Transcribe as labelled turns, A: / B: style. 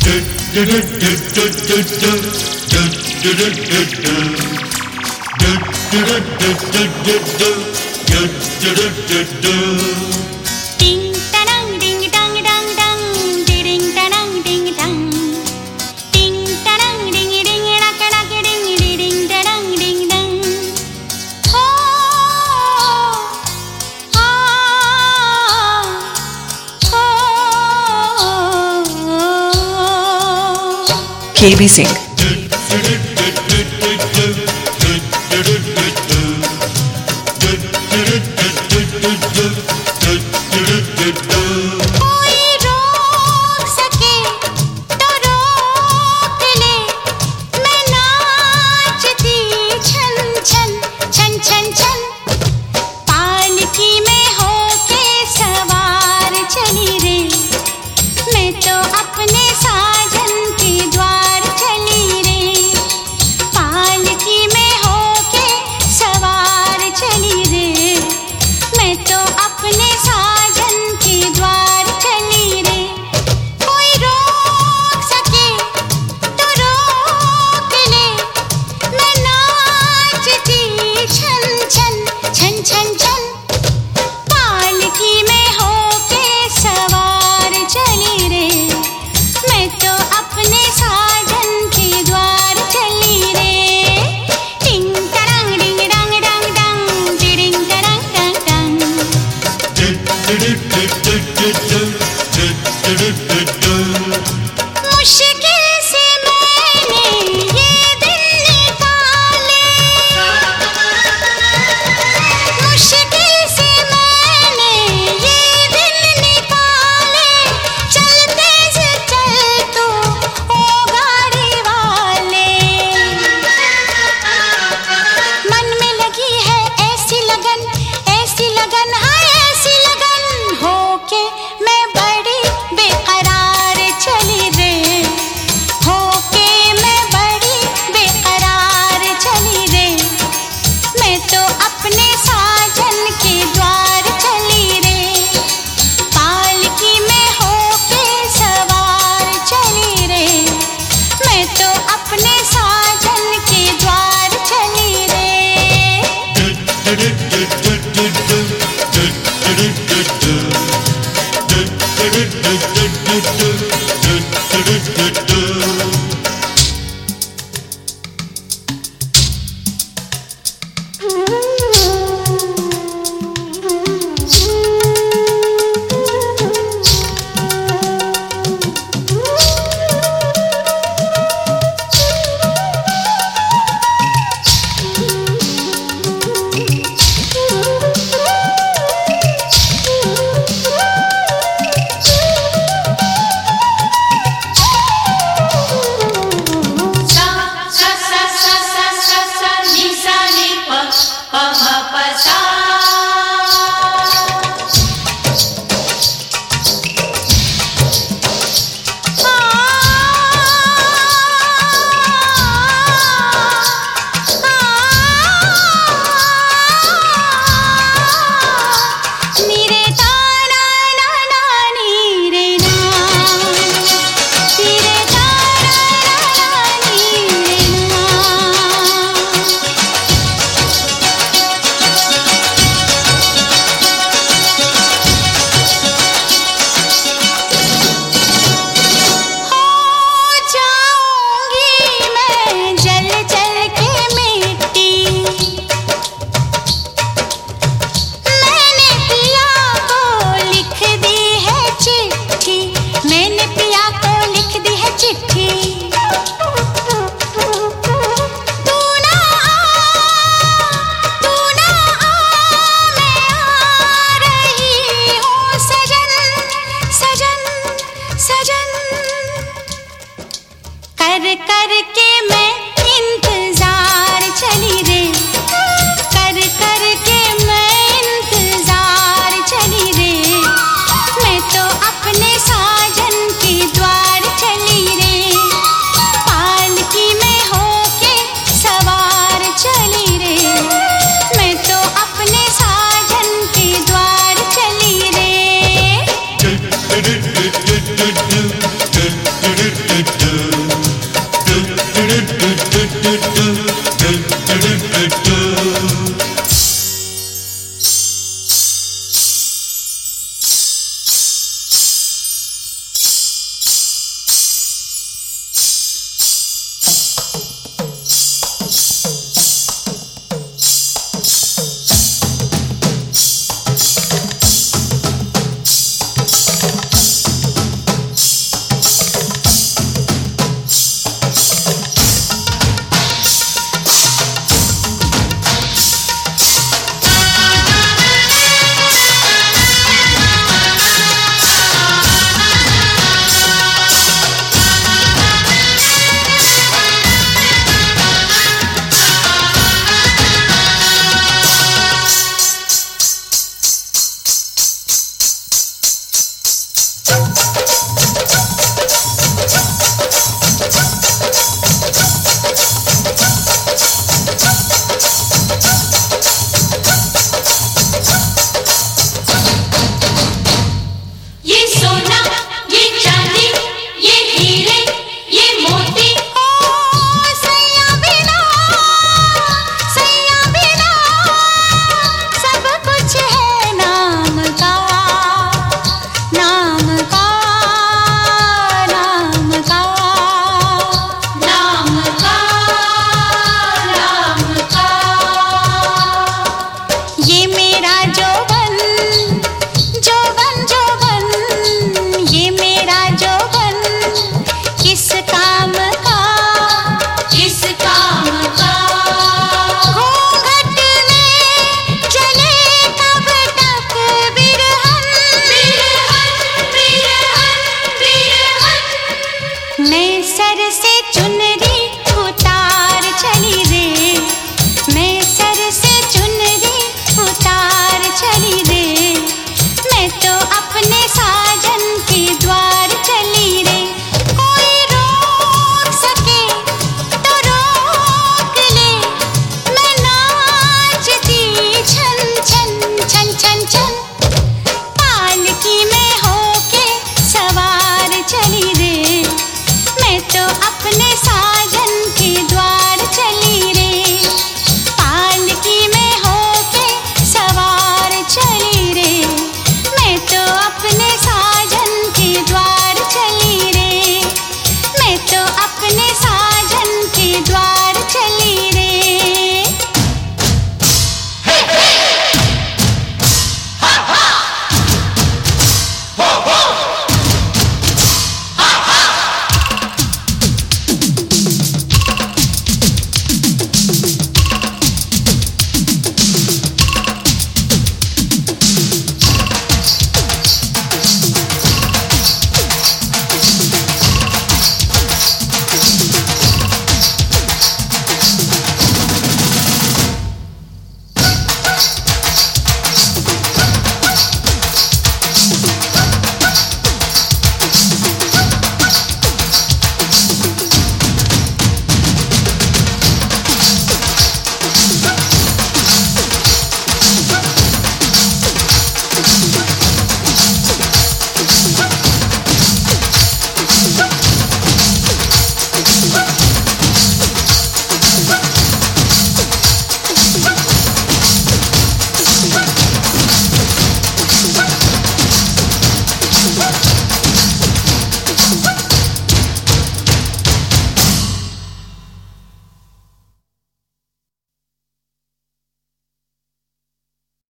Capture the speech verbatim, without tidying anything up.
A: Ding tanang ding dang dang dang, ding tanang ding dang. Ding tanang ding ding rak rak ding ding tanang ding dang. Ho ah ho.
B: K B Singh.
A: कोई रोक सके तो रोक ले, मैं नाचती छन छन छन छन छन। पालकी में होके सवार चली रे, मैं तो अपने साजन के द्वार चली रे। पालकी में होके सवार चली रे, मैं तो अपने साजन के द्वार चली रे। कोई रोक सके तो रोक ले, मैं नाचती छन छन छन छन छन। पालकी में होके सवार चली रे, मैं तो अपने साजन के द्वार चली रे। टिंग टरंग डिंग डंग डंग डंग, टिडिंग टरंग डंग डंग। मुश्किल से मैंने ये दिन निकाले, मुश्किल से मैंने ये दिन निकाले। चलते से चल तू ओ गाड़ी वाले, मन में लगी है ऐसी लगन, ऐसी लगन, हाँ ऐसी लगन होके मैं बड़ी बेकरार चली रे। होके मैं बड़ी बेकरार चली रे, मैं तो अपने साजन के द्वार चली रे। पालकी में होके सवार चली रे, मैं तो अपने साजन के द्वार चली रे। नए सर से चुनरी